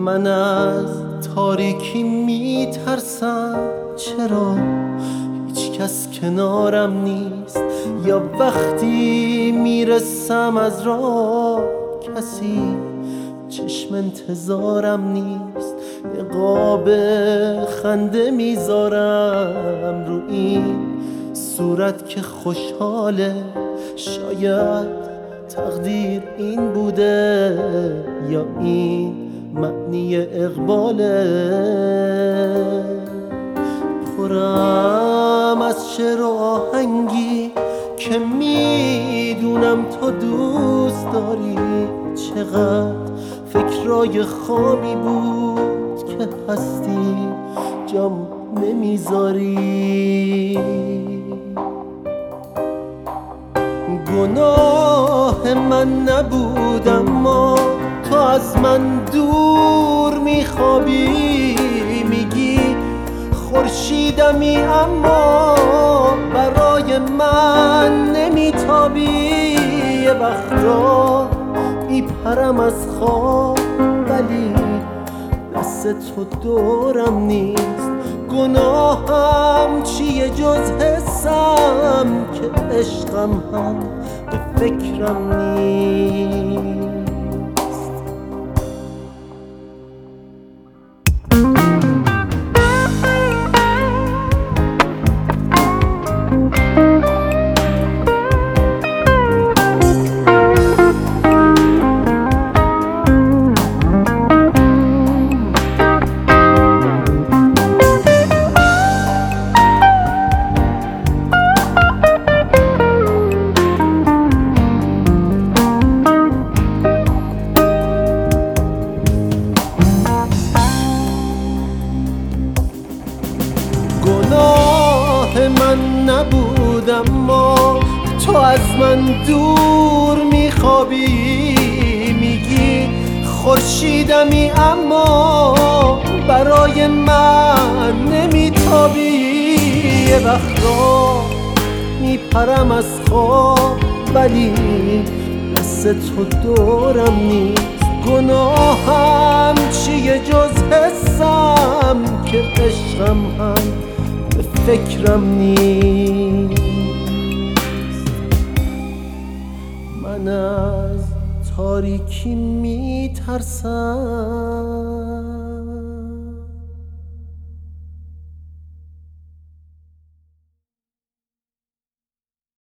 من از تاریکی میترسم، چرا هیچ کس کنارم نیست؟ یا وقتی میرسم از راه کسی چشم انتظارم نیست؟ نقاب خنده میذارم رو این صورت که خوشحاله، شاید تقدیر این بوده یا این معنی اقباله. پرم از شعر و آهنگی که میدونم تو دوست داری، چقدر فکرای خوابی بود که هستی جام نمیذاری. گناه من نبود اما تو از من دور میخوابی، میگی خورشیدمی اما برای من نمیتابی. یه وقتا میپرم از خواب ولی دست تو دورم نیست. گناهم چیه جز حسم که عشقم هم به فکرم نیست. گناه من نبود اما تو از من دور میخوابی، میگی خورشیدمی اما برای من نمیتابی. یه وقتا میپرم از خواب ولی دست تو دورم نیست. گناهم چیه جز حسم که عشقم هم به فکرم نیست. من از تاریکی میترسم.